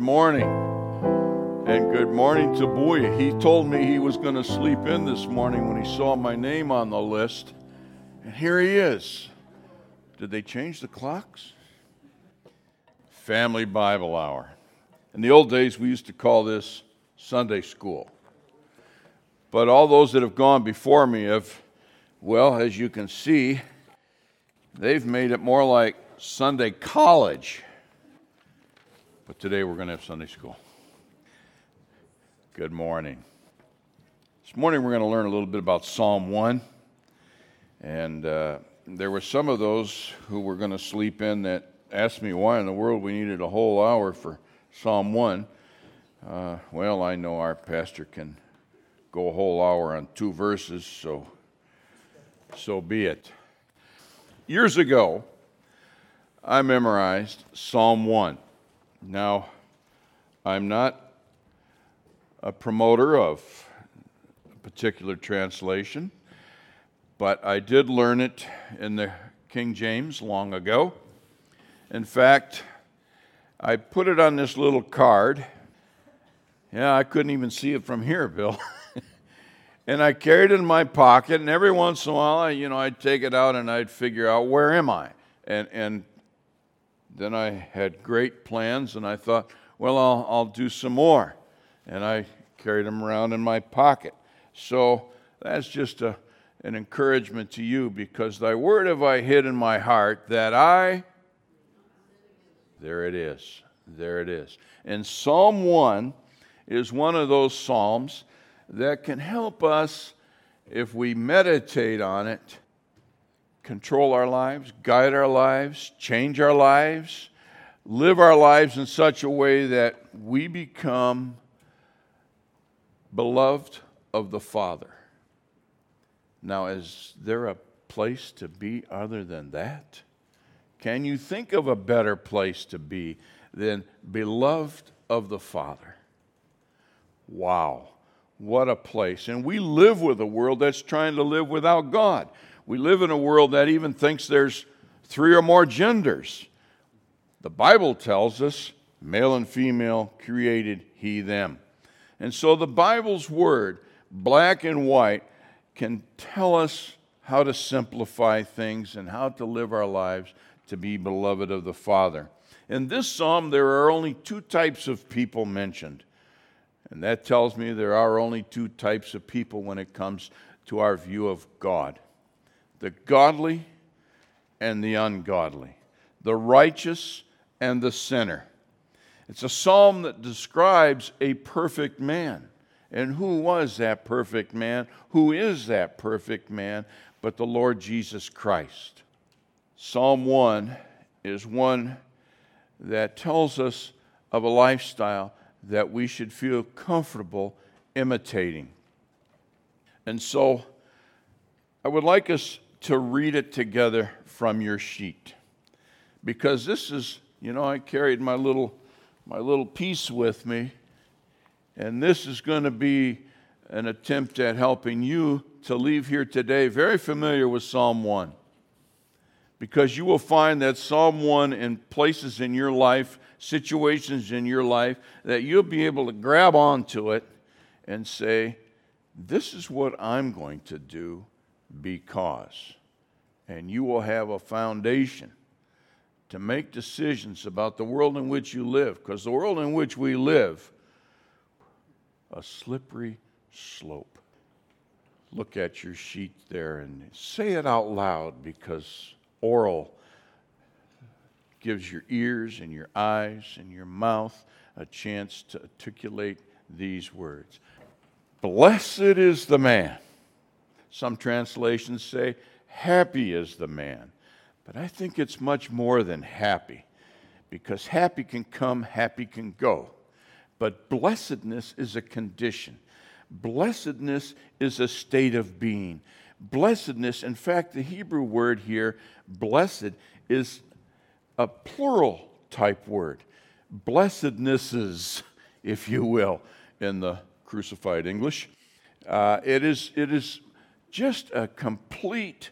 morning. And good morning to Boya. He told me he was going to sleep in this morning when he saw my name on the list. And here he is. Did they change the clocks? Family Bible Hour. In the old days, we used to call this Sunday school. But all those that have gone before me have, well, as you can see, they've made it more like Sunday college. But today we're going to have Sunday school. Good morning. This morning we're going to learn a little bit about Psalm 1. And there were some of those who were going to sleep in that asked me why in the world we needed a whole hour for Psalm 1. Well, I know our pastor can go a whole hour on 2 verses, so be it. Years ago, I memorized Psalm 1. Now, I'm not a promoter of a particular translation, but I did learn it in the King James long ago. In fact, I put it on this little card. Yeah, I couldn't even see it from here, Bill. And I carried it in my pocket, and every once in a while, I'd take it out and I'd figure out, where am I? And then I had great plans, and I thought, well, I'll do some more. And I carried them around in my pocket. So that's just an encouragement to you, because thy word have I hid in my heart that there it is. There it is. And Psalm 1 is one of those psalms that can help us, if we meditate on it, control our lives, guide our lives, change our lives, live our lives in such a way that we become beloved of the Father. Now, is there a place to be other than that? Can you think of a better place to be than beloved of the Father? Wow, what a place. And we live with a world that's trying to live without God. We live in a world that even thinks there's 3 or more genders. The Bible tells us, male and female created he them. And so the Bible's word, black and white, can tell us how to simplify things and how to live our lives to be beloved of the Father. In this psalm, there are only 2 types of people mentioned. And that tells me there are only 2 types of people when it comes to our view of God: the godly and the ungodly, the righteous and the sinner. It's a psalm that describes a perfect man. And who was that perfect man? Who is that perfect man but the Lord Jesus Christ? Psalm 1 is one that tells us of a lifestyle that we should feel comfortable imitating. And so I would like us to read it together from your sheet, because this is, I carried my little piece with me, and this is going to be an attempt at helping you to leave here today very familiar with Psalm 1, because you will find that Psalm 1 in places in your life, situations in your life, that you'll be able to grab onto it and say, this is what I'm going to do because. And you will have a foundation to make decisions about the world in which you live, because the world in which we live, a slippery slope. Look at your sheet there and say it out loud, because oral gives your ears and your eyes and your mouth a chance to articulate these words. Blessed is the man. Some translations say, happy is the man. But I think it's much more than happy, because happy can come, happy can go. But blessedness is a condition. Blessedness is a state of being. Blessedness, in fact, the Hebrew word here, blessed, is a plural type word. Blessednesses, if you will, in the crucified English. It is just a complete,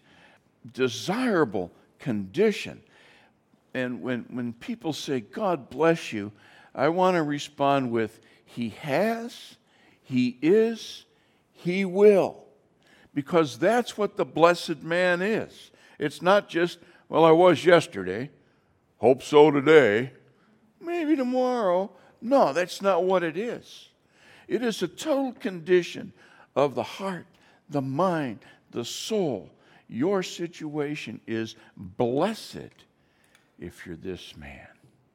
desirable condition. And when people say, God bless you, I want to respond with, He has, He is, He will. Because that's what the blessed man is. It's not just, well, I was yesterday, hope so today, maybe tomorrow. No, that's not what it is. It is a total condition of the heart, the mind, the soul. Your situation is blessed if you're this man.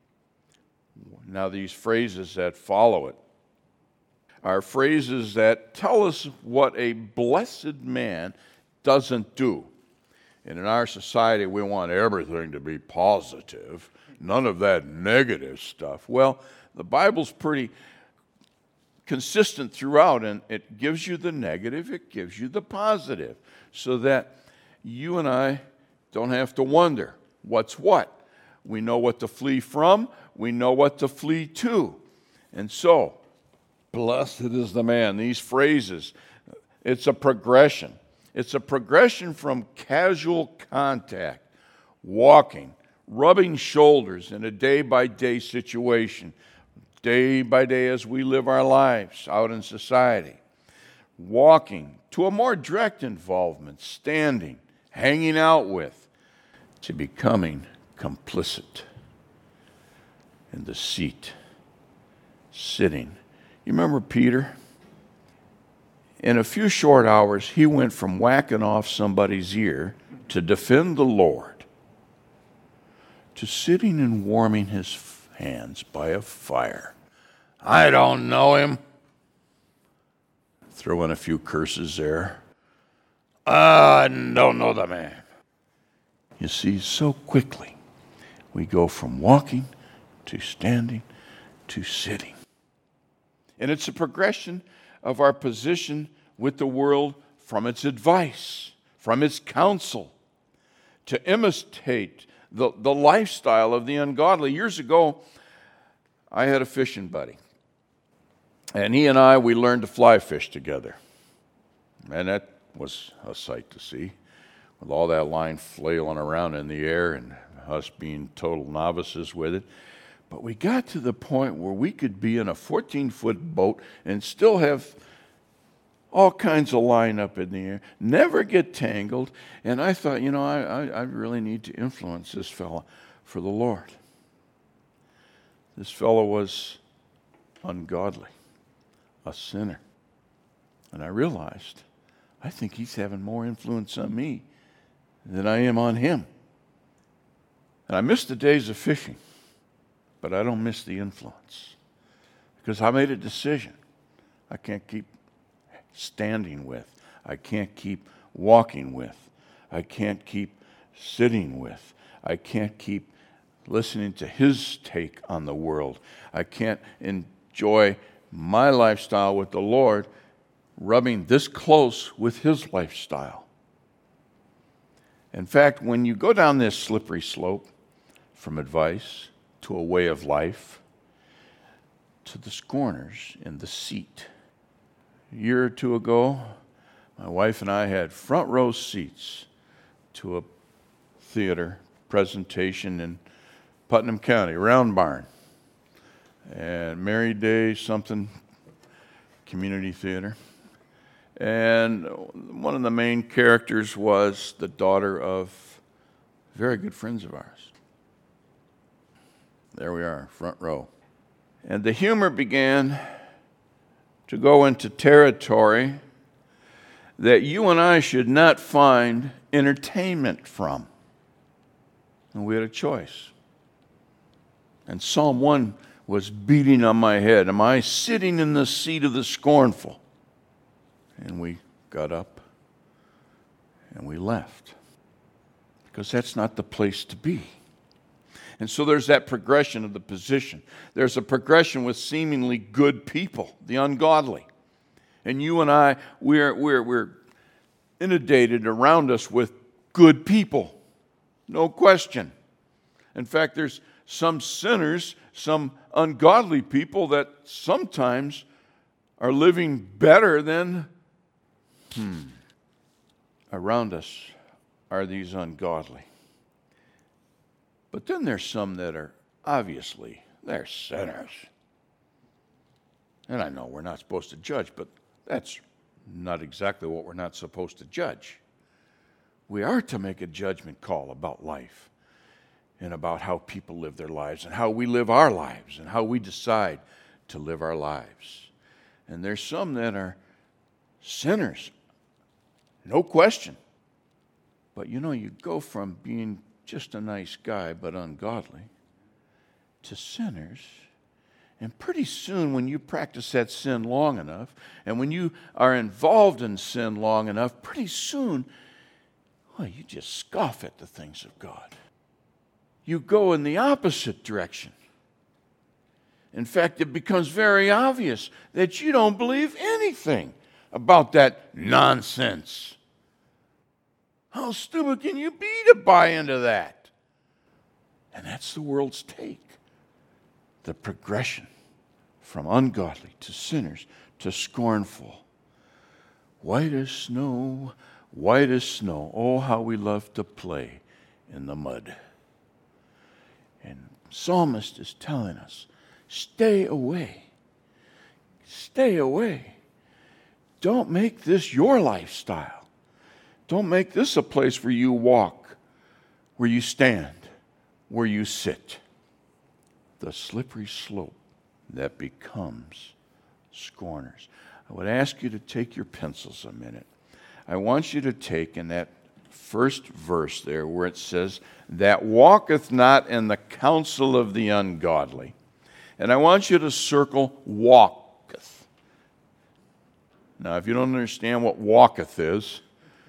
Now, these phrases that follow it are phrases that tell us what a blessed man doesn't do. And in our society, we want everything to be positive, none of that negative stuff. Well, the Bible's pretty consistent throughout, and it gives you the negative, it gives you the positive, so that you and I don't have to wonder what's what. We know what to flee from, we know what to flee to. And so, blessed is the man. These phrases, it's a progression. It's a progression from casual contact, walking, rubbing shoulders in a day-by-day situation, day by day as we live our lives out in society, walking to a more direct involvement, standing, hanging out with, to becoming complicit in the seat, sitting. You remember Peter? In a few short hours, he went from whacking off somebody's ear to defend the Lord to sitting and warming his hands by a fire. I don't know him. Throw in a few curses there. I don't know the man. You see, so quickly we go from walking to standing to sitting. And it's a progression of our position with the world from its advice, from its counsel, to imitate the lifestyle of the ungodly. Years ago, I had a fishing buddy. And he and I, we learned to fly fish together. And that was a sight to see, with all that line flailing around in the air and us being total novices with it. But we got to the point where we could be in a 14-foot boat and still have all kinds of line up in the air, never get tangled. And I thought, I really need to influence this fellow for the Lord. This fellow was ungodly, a sinner. And I realized, I think he's having more influence on me than I am on him. And I missed the days of fishing, but I don't miss the influence. Because I made a decision. I can't keep standing with. I can't keep walking with. I can't keep sitting with. I can't keep listening to his take on the world. I can't enjoy my lifestyle with the Lord rubbing this close with his lifestyle. In fact, when you go down this slippery slope from advice to a way of life, to the scorners in the seat. A year or two ago, my wife and I had front row seats to a theater presentation in Putnam County, Round Barn, and Mary Day something community theater. And one of the main characters was the daughter of very good friends of ours. There we are, front row. And the humor began to go into territory that you and I should not find entertainment from. And we had a choice. And Psalm 1 was beating on my head. Am I sitting in the seat of the scornful? And we got up and we left. Because that's not the place to be. And so there's that progression of the position. There's a progression with seemingly good people, the ungodly. And you and I, we're inundated around us with good people. No question. In fact, there's some sinners, some ungodly people that sometimes are living better than around us are these ungodly. But then there's some that are obviously They're sinners. And I know we're not supposed to judge, but that's not exactly what we're not supposed to judge. We are to make a judgment call about life and about how people live their lives and how we live our lives and how we decide to live our lives. And there's some that are sinners, no question. But you know, you go from being just a nice guy but ungodly to sinners. And pretty soon, when you practice that sin long enough, and when you are involved in sin long enough, pretty soon, well, you just scoff at the things of God. You go in the opposite direction. In fact, it becomes very obvious that you don't believe anything about that nonsense. How stupid can you be to buy into that? And that's the world's take. The progression from ungodly to sinners to scornful. White as snow, white as snow. Oh, how we love to play in the mud. And psalmist is telling us, stay away. Stay away. Don't make this your lifestyle. Don't make this a place where you walk, where you stand, where you sit. The slippery slope that becomes scorners. I would ask you to take your pencils a minute. I want you to take in that first verse there where it says, that walketh not in the counsel of the ungodly. And I want you to circle walketh. Now, if you don't understand what walketh is,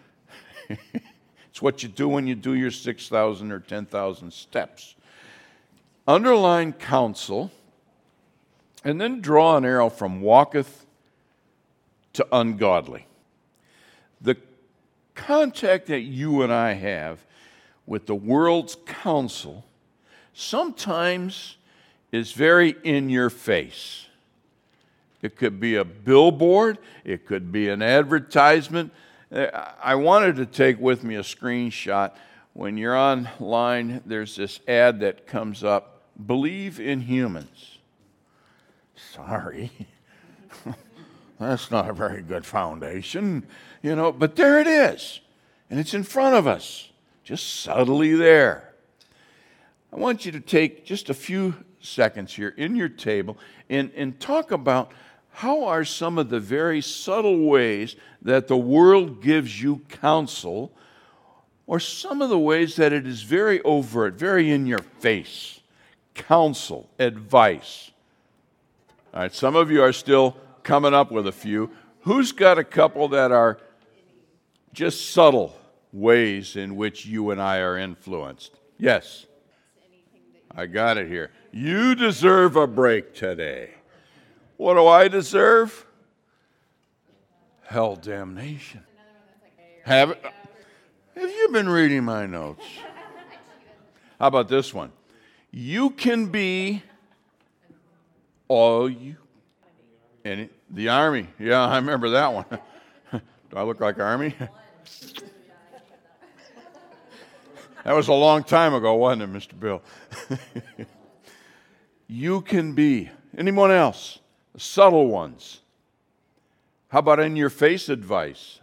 it's what you do when you do your 6,000 or 10,000 steps. Underline counsel, and then draw an arrow from walketh to ungodly. The contact that you and I have with the world's counsel sometimes is very in your face. It could be a billboard, it could be an advertisement. I wanted to take with me a screenshot. When you're online, there's this ad that comes up, believe in humans. Sorry. That's not a very good foundation, but there it is. And it's in front of us, just subtly there. I want you to take just a few seconds here in your table and talk about how are some of the very subtle ways that the world gives you counsel, or some of the ways that it is very overt, very in your face. Counsel, advice. All right, some of you are still coming up with a few. Who's got a couple that are just subtle ways in which you and I are influenced? Yes. I got it here. You deserve a break today. What do I deserve? Hell damnation. Have you been reading my notes? How about this one? You can be all you. And the Army. Yeah, I remember that one. Do I look like Army? That was a long time ago, wasn't it, Mr. Bill? You can be. Anyone else? The subtle ones. How about in-your-face advice?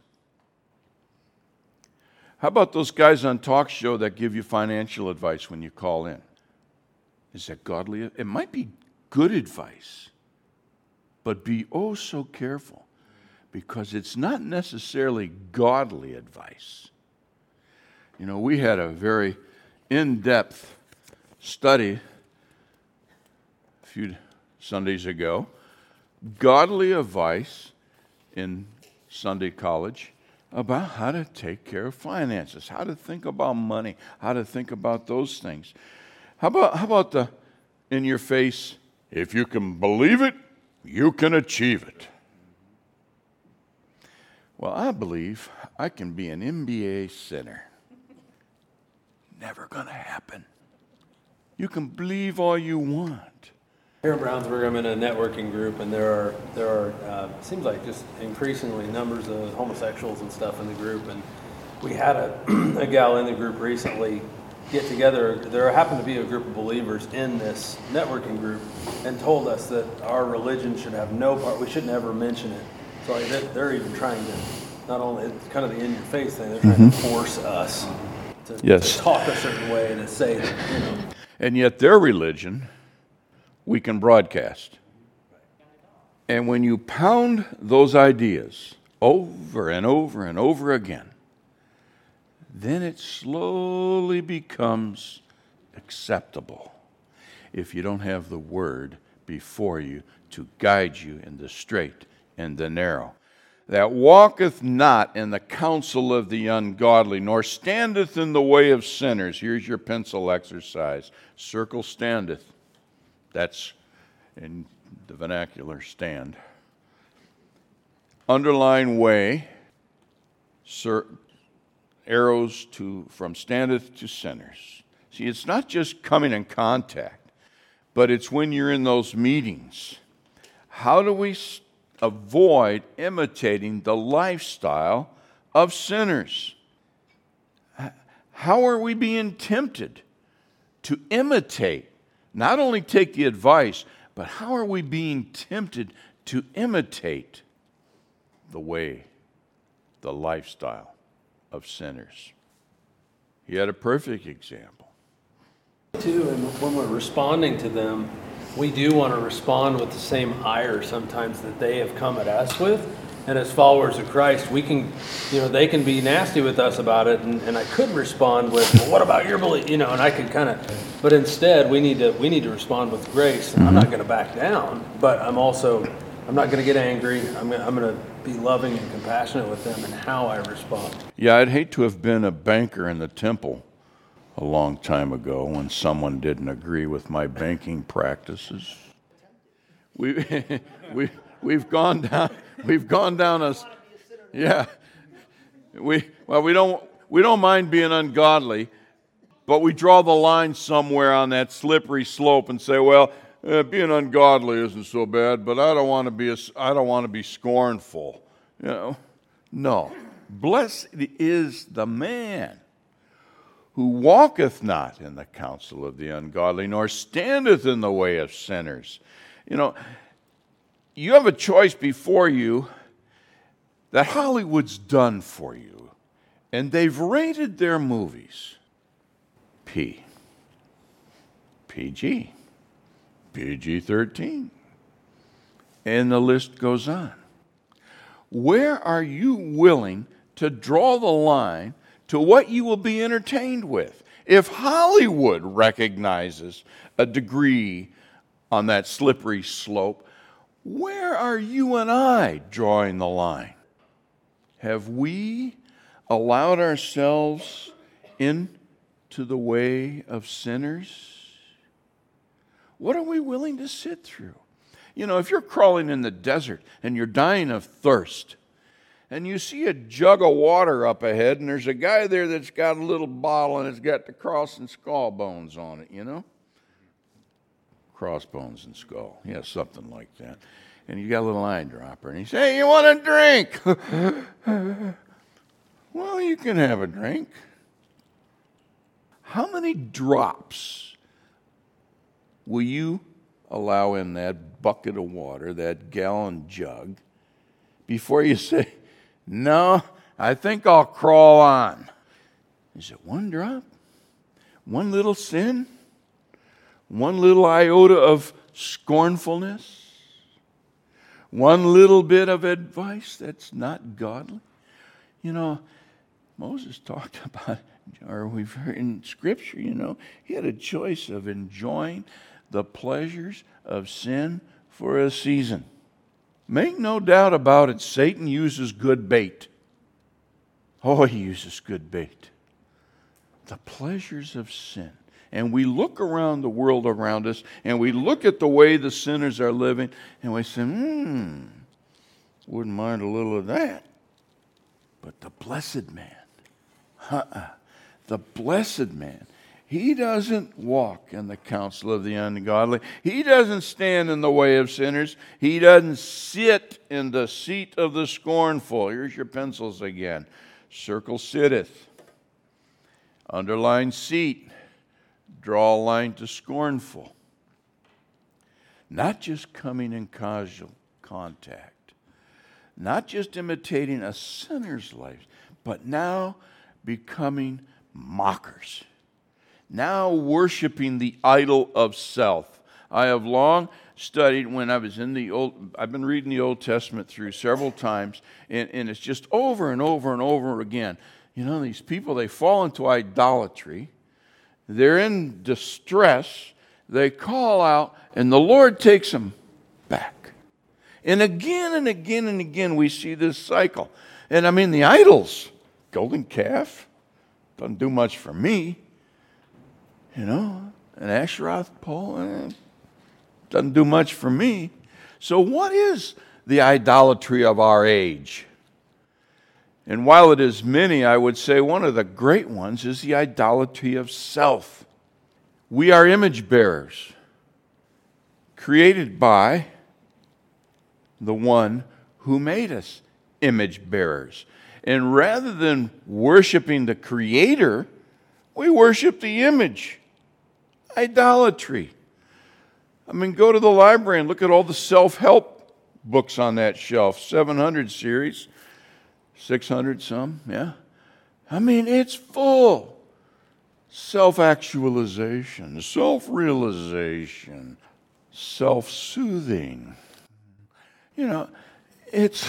How about those guys on talk show that give you financial advice when you call in? Is that godly? It might be good advice, but be oh so careful, because it's not necessarily godly advice. We had a very in-depth study a few Sundays ago, godly advice in Sunday college about how to take care of finances, how to think about money, how to think about those things. How about the in your face, if you can believe it, you can achieve it. Well, I believe I can be an MBA sinner. Never going to happen. You can believe all you want. Here in Brownsburg, I'm in a networking group, and there are seems like just increasingly numbers of homosexuals and stuff in the group. And we had a gal in the group recently get together. There happened to be a group of believers in this networking group and told us that our religion should have no part. We shouldn't ever mention it. So like they're even trying to, not only, it's kind of the in-your-face thing, they're trying to force us to talk a certain way and to say that, you know. And yet their religion, we can broadcast. And when you pound those ideas over and over and over again, then it slowly becomes acceptable if you don't have the Word before you to guide you in the straight and the narrow. That walketh not in the counsel of the ungodly, nor standeth in the way of sinners. Here's your pencil exercise. Circle standeth. That's in the vernacular, stand. Underline way, arrows from standeth to sinners. See, it's not just coming in contact, but it's when you're in those meetings. How do we avoid imitating the lifestyle of sinners? How are we being tempted to imitate? Not only take the advice, but how are we being tempted to imitate the way, the lifestyle of sinners? He had a perfect example. Too, and when we're responding to them, we do want to respond with the same ire sometimes that they have come at us with. And as followers of Christ, we can, they can be nasty with us about it, and I could respond with, well, what about your belief? And I could kind of, but instead we need to respond with grace. Mm-hmm. I'm not going to back down, but I'm not going to get angry. I'm going to be loving and compassionate with them in how I respond. Yeah, I'd hate to have been a banker in the temple a long time ago when someone didn't agree with my banking practices. We've gone down a yeah. We don't mind being ungodly, but we draw the line somewhere on that slippery slope and say, well, being ungodly isn't so bad, but I don't want to be scornful. No. Blessed is the man who walketh not in the counsel of the ungodly, nor standeth in the way of sinners. You have a choice before you that Hollywood's done for you, and they've rated their movies PG, PG-13, and the list goes on. Where are you willing to draw the line to what you will be entertained with? If Hollywood recognizes a degree on that slippery slope, where are you and I drawing the line? Have we allowed ourselves into the way of sinners? What are we willing to sit through? If you're crawling in the desert and you're dying of thirst, and you see a jug of water up ahead, and there's a guy there that's got a little bottle, and it's got the cross and skull bones on it, Crossbones and skull. Yeah, something like that. And you got a little eyedropper, and he says, hey, you want a drink? Well, you can have a drink. How many drops will you allow in that bucket of water, that gallon jug, before you say, no, I think I'll crawl on? Is it one drop? One little sin? One little iota of scornfulness? One little bit of advice that's not godly? Moses talked about, or we've heard in Scripture, he had a choice of enjoying the pleasures of sin for a season. Make no doubt about it, Satan uses good bait. Oh, he uses good bait. The pleasures of sin. And we look around the world around us, and we look at the way the sinners are living, and we say, wouldn't mind a little of that. But the blessed man, the blessed man, he doesn't walk in the counsel of the ungodly. He doesn't stand in the way of sinners. He doesn't sit in the seat of the scornful. Here's your pencils again. Circle sitteth. Underline seat. draw a line to scornful. Not just coming in casual contact, not just imitating a sinner's life, but now becoming mockers, now worshiping the idol of self. I have long studied when I was I've been reading the Old Testament through several times, and it's just over and over and over again. You know, these people, they fall into idolatry. They're in distress. They call out, and the Lord takes them back. And again, we see this cycle. And I mean, the idols, golden calf, doesn't do much for me. You know, an Asheroth pole, doesn't do much for me. So what is the idolatry of our age? And while it is many, I would say one of the great ones is the idolatry of self. We are image bearers, created by the one who made us image bearers. And rather than worshiping the Creator, we worship the image. Idolatry. I mean, go to the library and look at all the self-help books on that shelf. 700 series, 600 some, yeah. I mean, it's full. Self-actualization, self-realization, self-soothing. You know, it's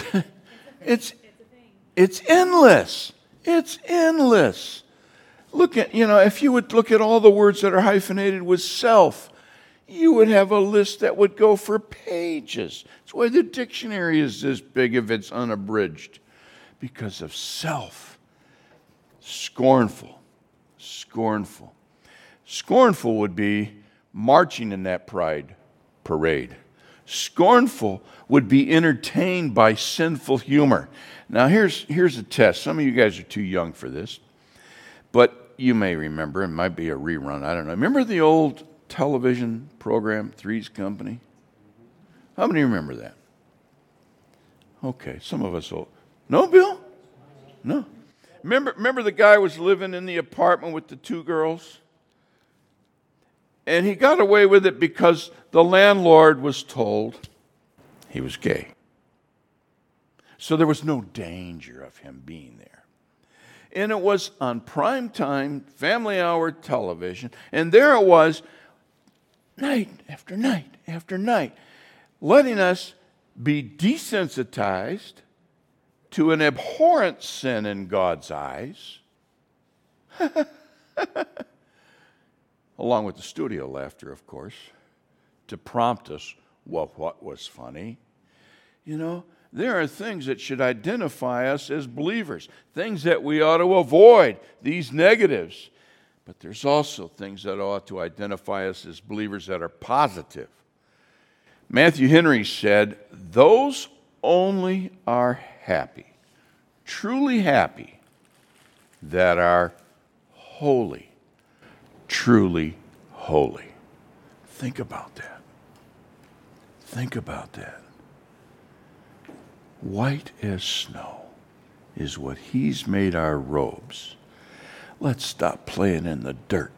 endless. It's endless. Look at, if you would look at all the words that are hyphenated with self, you would have a list that would go for pages. That's why the dictionary is this big if it's unabridged. Because of self. Scornful. Scornful would be marching in that pride parade. Scornful would be entertained by sinful humor. Now here's a test. Some of you guys are too young for this, but you may remember. It might be a rerun. I don't know. Remember the old television program, Three's Company? How many remember that? Okay, some of us will. No, Bill? No. Remember the guy was living in the apartment with the two girls? And he got away with it because the landlord was told he was gay. So there was no danger of him being there. And it was on primetime, family hour television, and there it was, night after night after night, letting us be desensitized to an abhorrent sin in God's eyes, along with the studio laughter, of course, to prompt us what was funny. There are things that should identify us as believers, things that we ought to avoid, these negatives. But there's also things that ought to identify us as believers that are positive. Matthew Henry said, "Those only are happy, truly happy, that are holy, truly holy." Think about that. Think about that. White as snow is what He's made our robes. Let's stop playing in the dirt.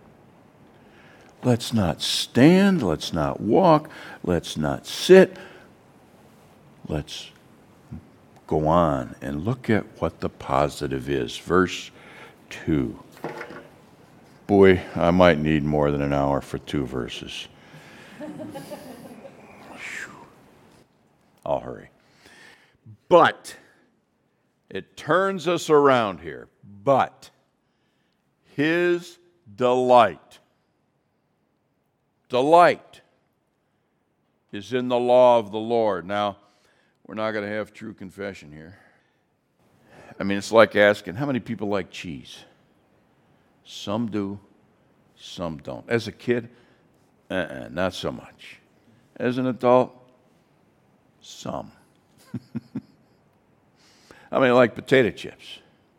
Let's not stand. Let's not walk. Let's not sit. Let's go on and look at what the positive is. Verse 2. Boy, I might need more than an hour for 2 verses. I'll hurry. But, it turns us around here. But, His delight is in the law of the Lord. Now, we're not going to have true confession here. I mean, it's like asking, how many people like cheese? Some do, some don't. As a kid, not so much. As an adult, some. I mean, I like potato chips.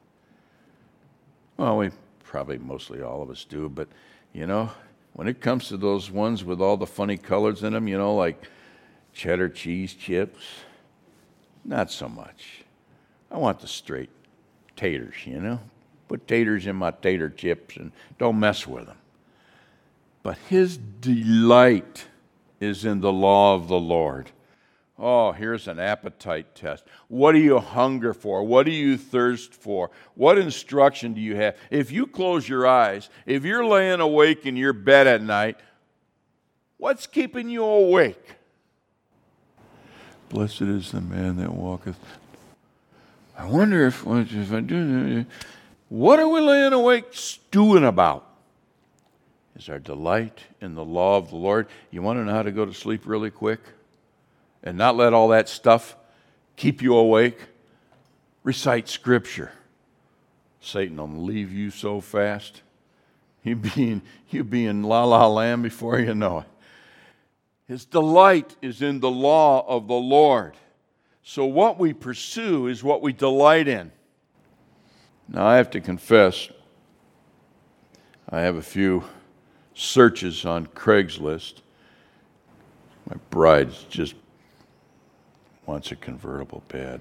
Well, we probably mostly all of us do, but, when it comes to those ones with all the funny colors in them, like cheddar cheese chips, not so much. I want the straight taters, Put taters in my tater chips and don't mess with them. But his delight is in the law of the Lord. Oh, here's an appetite test. What do you hunger for? What do you thirst for? What instruction do you have? If you close your eyes, if you're laying awake in your bed at night, what's keeping you awake? Blessed is the man that walketh. I wonder if I do. What are we laying awake stewing about? Is our delight in the law of the Lord? You want to know how to go to sleep really quick and not let all that stuff keep you awake? Recite Scripture. Satan will leave you so fast. You'll be in la-la land before you know it. His delight is in the law of the Lord. So what we pursue is what we delight in. Now I have to confess, I have a few searches on Craigslist. My bride just wants a convertible bad.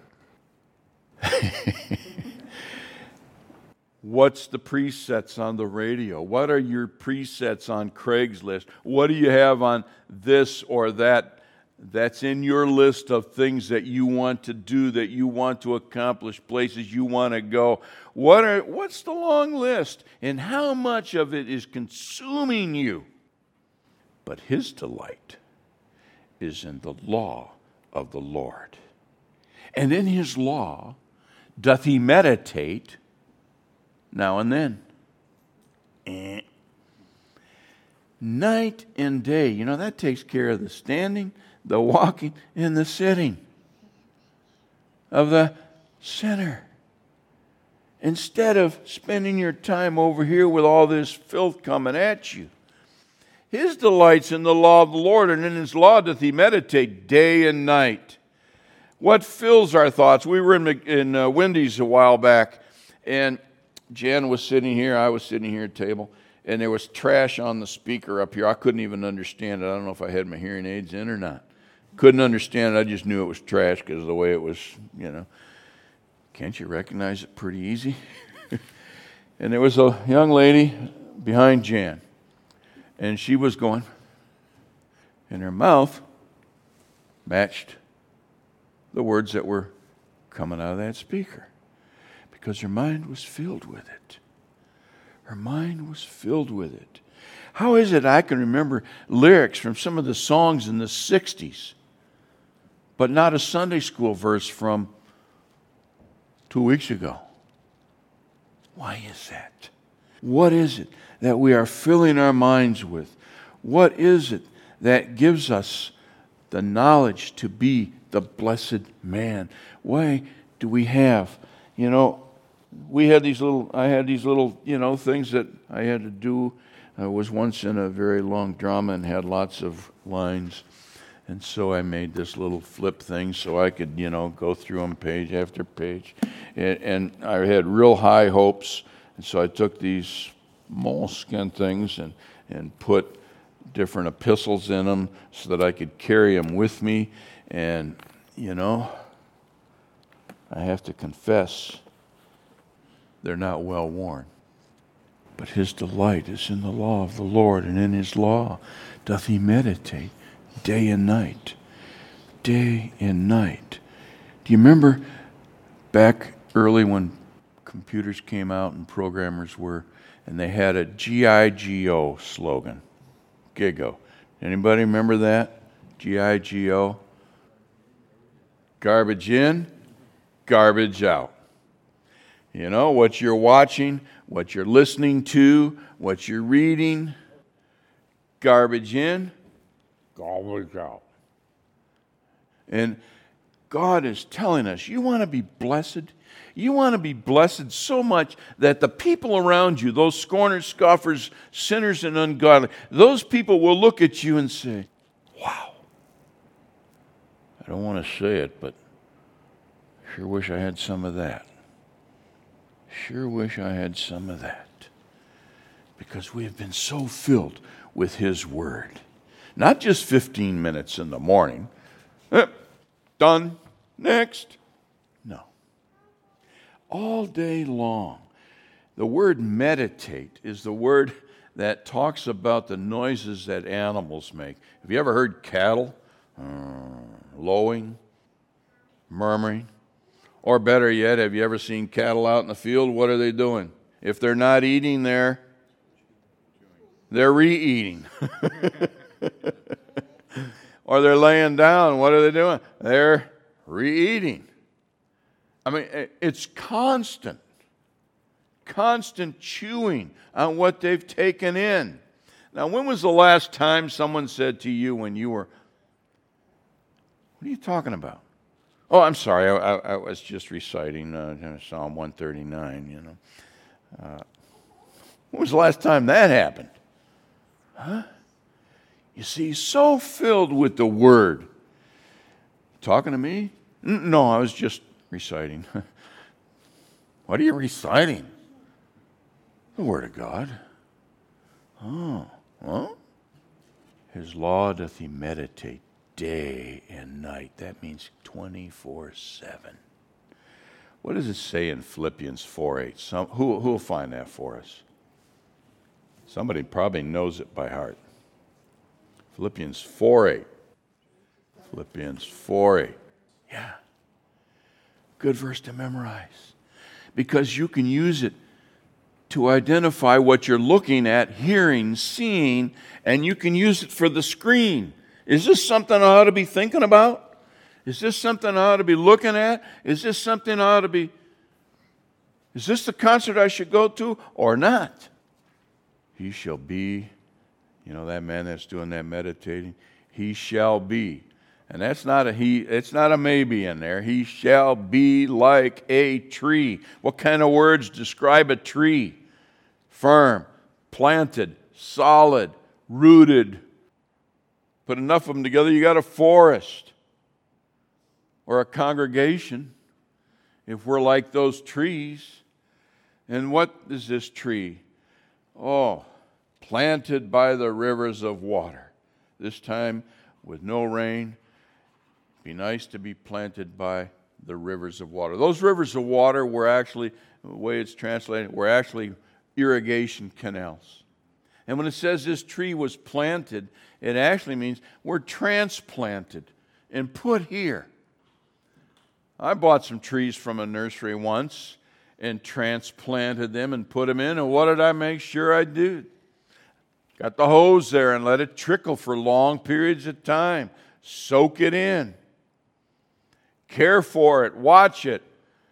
What's the presets on the radio? What are your presets on Craigslist? What do you have on this or that that's in your list of things that you want to do, that you want to accomplish, places you want to go? What's the long list? And how much of it is consuming you? But his delight is in the law of the Lord. And in his law doth he meditate now and then. Night and day. You know, that takes care of the standing, the walking, and the sitting of the sinner. Instead of spending your time over here with all this filth coming at you, his delight's in the law of the Lord, and in his law doth he meditate day and night. What fills our thoughts? We were in Wendy's a while back, and Jan was sitting here, I was sitting here at the table, and there was trash on the speaker up here. I couldn't even understand it. I don't know if I had my hearing aids in or not. Couldn't understand it. I just knew it was trash because of the way it was, you know. Can't you recognize it pretty easy? And there was a young lady behind Jan, and she was going, and her mouth matched the words that were coming out of that speaker because her mind was filled with it. Her mind was filled with it. How is it I can remember lyrics from some of the songs in the 60s, but not a Sunday school verse from 2 weeks ago? Why is that? What is it that we are filling our minds with? What is it that gives us the knowledge to be the blessed man? Why do we have, I had these little, things that I had to do. I was once in a very long drama and had lots of lines. And so I made this little flip thing so I could, go through them page after page. And I had real high hopes. And so I took these moleskin things and put different epistles in them so that I could carry them with me. And, I have to confess, they're not well worn. But his delight is in the law of the Lord, and in his law doth he meditate day and night. Day and night. Do you remember back early when computers came out and programmers were, and they had a G-I-G-O slogan? Gigo. Anybody remember that? G-I-G-O? Garbage in, garbage out. What you're watching, what you're listening to, what you're reading, garbage in, garbage out. And God is telling us, you want to be blessed? You want to be blessed so much that the people around you, those scorners, scoffers, sinners, and ungodly, those people will look at you and say, wow. I don't want to say it, but sure wish I had some of that. Sure wish I had some of that. Because we have been so filled with his word. Not just 15 minutes in the morning. Done. Next. No. All day long. The word meditate is the word that talks about the noises that animals make. Have you ever heard cattle lowing, murmuring? Or better yet, have you ever seen cattle out in the field? What are they doing? If they're not eating, they're re-eating. Or they're laying down. What are they doing? They're re-eating. I mean, it's constant chewing on what they've taken in. Now, when was the last time someone said to you when you were, what are you talking about? Oh, I'm sorry, I was just reciting Psalm 139, When was the last time that happened? Huh? You see, so filled with the Word. Talking to me? No, I was just reciting. What are you reciting? The Word of God. Oh, well, His law doth he meditate day and night. That means 24/7. What does it say in Philippians 4:8? Who will find that for us? Somebody probably knows it by heart. Philippians 4:8. Philippians 4:8. Yeah. Good verse to memorize. Because you can use it to identify what you're looking at, hearing, seeing, and you can use it for the screen. Is this something I ought to be thinking about? Is this something I ought to be looking at? Is this something I ought to be... Is this the concert I should go to or not? He shall be, that man that's doing that meditating, he shall be. And that's not a he, it's not a maybe in there. He shall be like a tree. What kind of words describe a tree? Firm, planted, solid, rooted. Put enough of them together, you got a forest or a congregation. If we're like those trees, and what is this tree? Oh, planted by the rivers of water. This time with no rain. Be nice to be planted by the rivers of water. Those rivers of water were actually, the way it's translated, were actually irrigation canals. And when it says this tree was planted, it actually means we're transplanted and put here. I bought some trees from a nursery once and transplanted them and put them in. And what did I make sure I did? Got the hose there and let it trickle for long periods of time. Soak it in. Care for it. Watch it.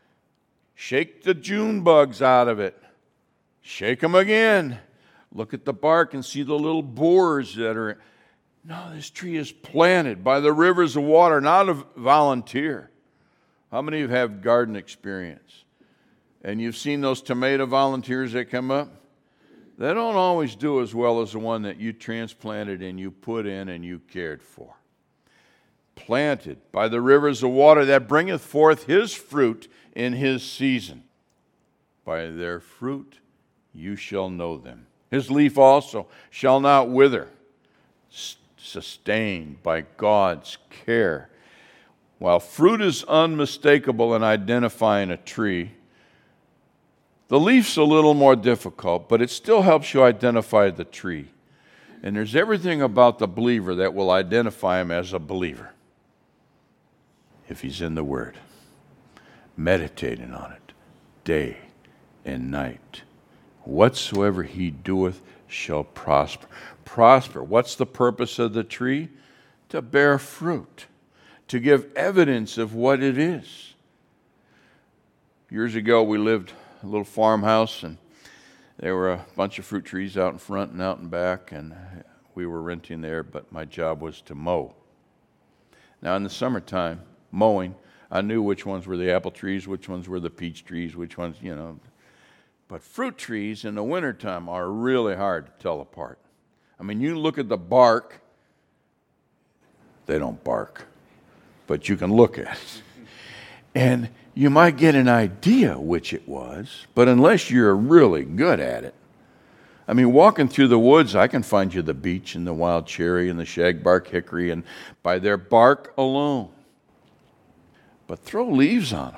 Shake the June bugs out of it. Shake them again. Look at the bark and see the little borers that are... No, this tree is planted by the rivers of water, not a volunteer. How many of you have garden experience? And you've seen those tomato volunteers that come up? They don't always do as well as the one that you transplanted and you put in and you cared for. Planted by the rivers of water that bringeth forth his fruit in his season. By their fruit you shall know them. His leaf also shall not wither. Sustained by God's care. While fruit is unmistakable in identifying a tree, the leaf's a little more difficult, but it still helps you identify the tree. And there's everything about the believer that will identify him as a believer. If he's in the Word, meditating on it day and night. Whatsoever he doeth shall prosper. Prosper. What's the purpose of the tree? To bear fruit. To give evidence of what it is. Years ago, we lived a little farmhouse, and there were a bunch of fruit trees out in front and out in back, and we were renting there, but my job was to mow. Now, in the summertime, mowing, I knew which ones were the apple trees, which ones were the peach trees, which ones, But fruit trees in the wintertime are really hard to tell apart. I mean, you look at the bark, they don't bark, but you can look at it. And you might get an idea which it was, but unless you're really good at it. I mean, walking through the woods, I can find you the beech and the wild cherry and the shagbark hickory, and by their bark alone. But throw leaves on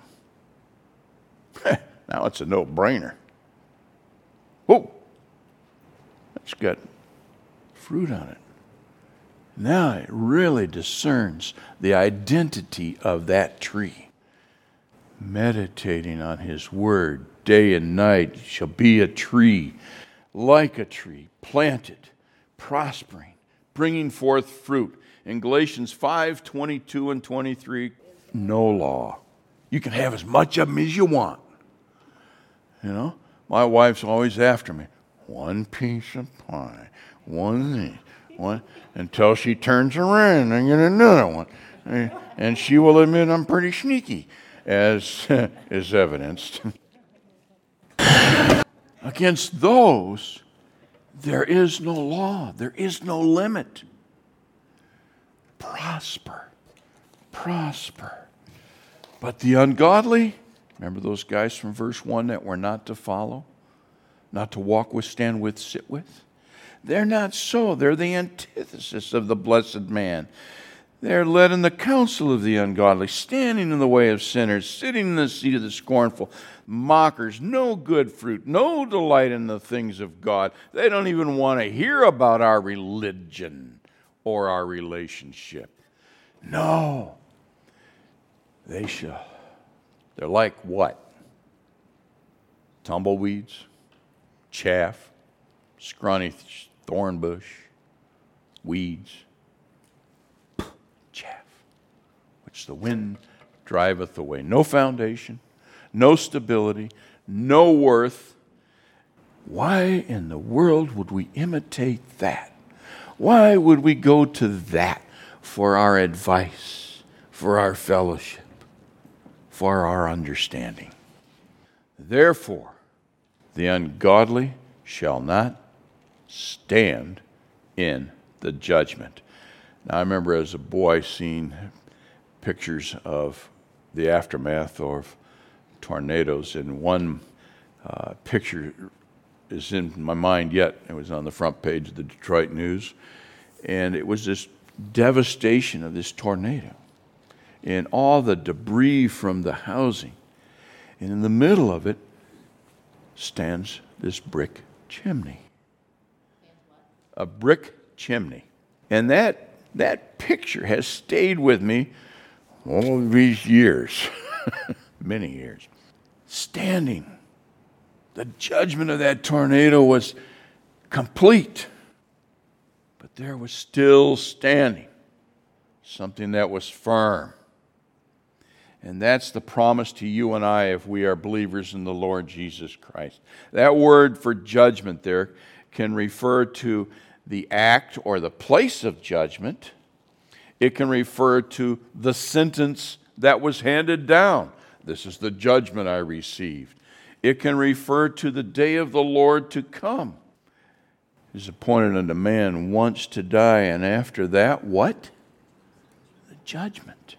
them. Now it's a no-brainer. Whoa! It's got fruit on it. Now it really discerns the identity of that tree. Meditating on his word day and night shall be a tree, like a tree, planted, prospering, bringing forth fruit. In Galatians 5:22 and 23, no law. You can have as much of them as you want. You know, my wife's always after me. One piece of pie, one, until she turns around and get another one. And she will admit I'm pretty sneaky, as is evidenced. Against those, there is no law. There is no limit. Prosper. But the ungodly, remember those guys from verse 1 that we're not to follow? Not to walk with, stand with, sit with? They're not so. They're the antithesis of the blessed man. They're led in the counsel of the ungodly, standing in the way of sinners, sitting in the seat of the scornful, mockers, no good fruit, no delight in the things of God. They don't even want to hear about our religion or our relationship. No. They shall. They're like what? Tumbleweeds, chaff, scrawny thorn bush, weeds, chaff, which the wind driveth away. No foundation, no stability, no worth. Why in the world would we imitate that? Why would we go to that for our advice, for our fellowship, for our understanding? Therefore, the ungodly shall not stand in the judgment. Now, I remember as a boy seeing pictures of the aftermath of tornadoes, and one picture is in my mind yet. It was on the front page of the Detroit News, and it was this devastation of this tornado and all the debris from the housing. And in the middle of it stands this brick chimney. A brick chimney. And that picture has stayed with me all these years, many years. Standing. The judgment of that tornado was complete. But there was still standing something that was firm. And that's the promise to you and I if we are believers in the Lord Jesus Christ. That word for judgment there can refer to the act or the place of judgment. It can refer to the sentence that was handed down. This is the judgment I received. It can refer to the day of the Lord to come. It is appointed unto man once to die, and after that, what? The judgment.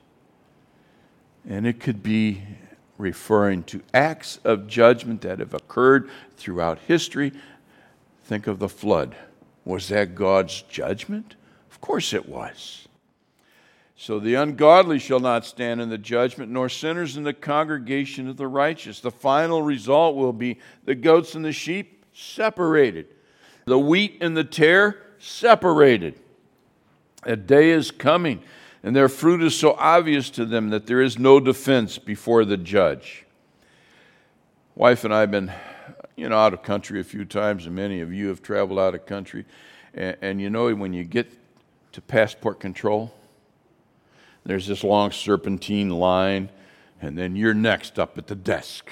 And it could be referring to acts of judgment that have occurred throughout history. Think of the flood. Was that God's judgment? Of course it was. So the ungodly shall not stand in the judgment, nor sinners in the congregation of the righteous. The final result will be the goats and the sheep separated. The wheat and the tare separated. A day is coming, and their fruit is so obvious to them that there is no defense before the judge. Wife and I have been, out of country a few times, and many of you have traveled out of country. And when you get to passport control, there's this long serpentine line, and then you're next up at the desk.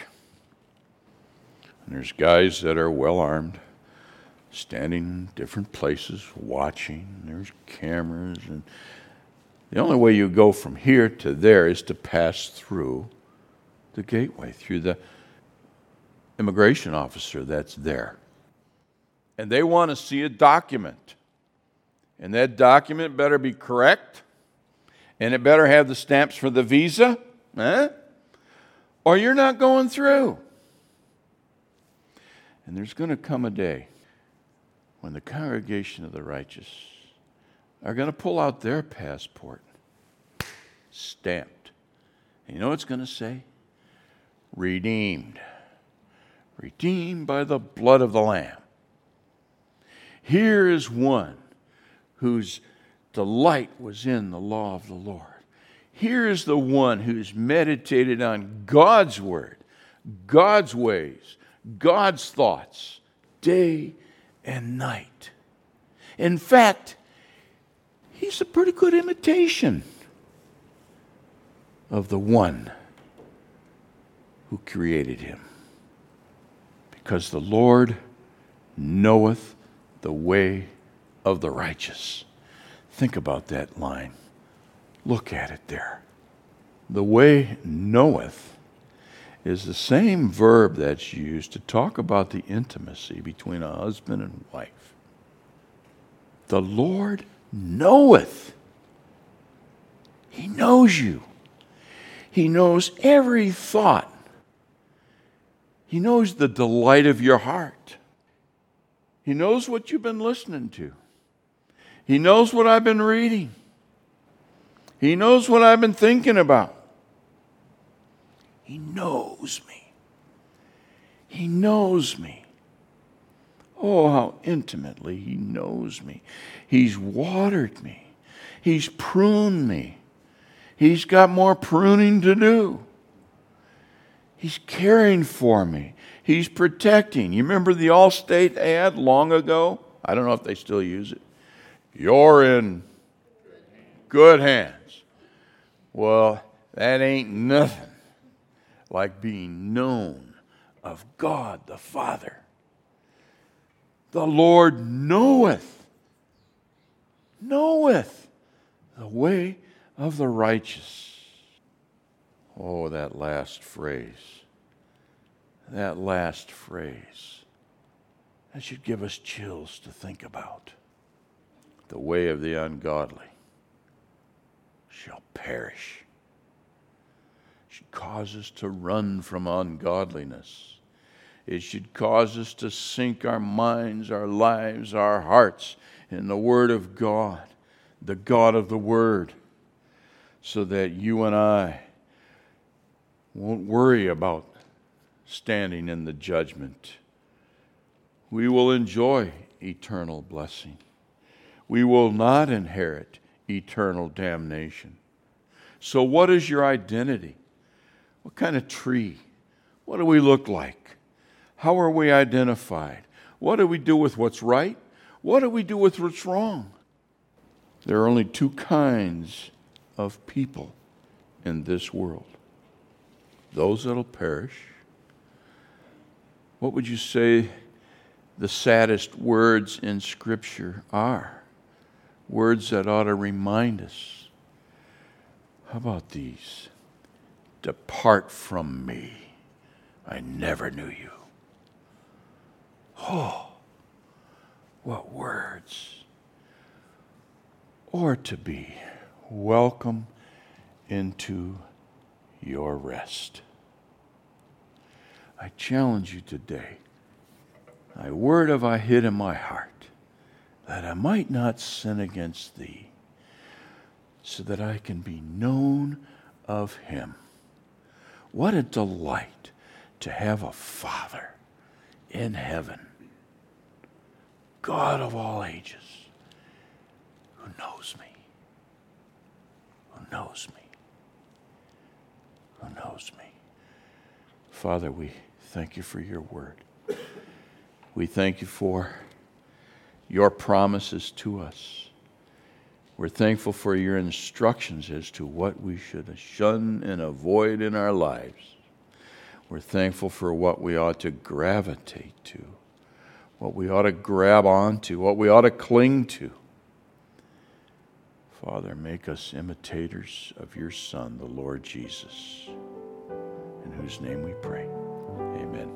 And there's guys that are well armed, standing in different places, watching. There's cameras, and the only way you go from here to there is to pass through the gateway, through the immigration officer that's there. And they want to see a document. And that document better be correct, and it better have the stamps for the visa, or you're not going through. And there's going to come a day when the congregation of the righteous are going to pull out their passport, stamped. And you know what it's going to say? Redeemed. Redeemed by the blood of the Lamb. Here is one whose delight was in the law of the Lord. Here is the one who's meditated on God's word, God's ways, God's thoughts, day and night. In fact, he's a pretty good imitation of the one who created him. Because the Lord knoweth the way of the righteous. Think about that line. Look at it there. The way knoweth is the same verb that's used to talk about the intimacy between a husband and wife. The Lord knoweth. He knows you. He knows every thought. He knows the delight of your heart. He knows what you've been listening to. He knows what I've been reading. He knows what I've been thinking about. He knows me. He knows me. Oh, how intimately He knows me. He's watered me. He's pruned me. He's got more pruning to do. He's caring for me. He's protecting. You remember the Allstate ad long ago? I don't know if they still use it. You're in good hands. Well, that ain't nothing like being known of God the Father. The Lord knoweth the way of the righteous. Oh, that last phrase. That last phrase. That should give us chills to think about. The way of the ungodly shall perish. It should cause us to run from ungodliness. It should cause us to sink our minds, our lives, our hearts in the Word of God, the God of the Word, so that you and I won't worry about standing in the judgment. We will enjoy eternal blessing. We will not inherit eternal damnation. So what is your identity? What kind of tree? What do we look like? How are we identified? What do we do with what's right? What do we do with what's wrong? There are only two kinds of people in this world. Those that'll perish. What would you say the saddest words in Scripture are? Words that ought to remind us. How about these? Depart from me. I never knew you. Oh, what words. Or to be welcome into your rest. I challenge you today. Thy word have I hid in my heart, that I might not sin against thee, so that I can be known of him. What a delight to have a Father in heaven, God of all ages, who knows me, who knows me, who knows me. Father, we thank you for your word. We thank you for your promises to us. We're thankful for your instructions as to what we should shun and avoid in our lives. We're thankful for what we ought to gravitate to, what we ought to grab onto, what we ought to cling to. Father, make us imitators of your Son, the Lord Jesus, in whose name we pray. Amen.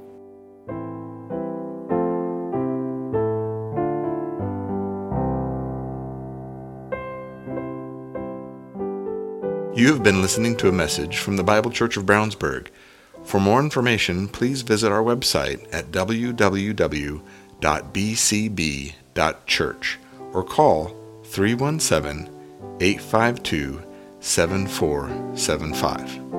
You have been listening to a message from the Bible Church of Brownsburg. For more information, please visit our website at www.bcb.church or call 317-852-7475.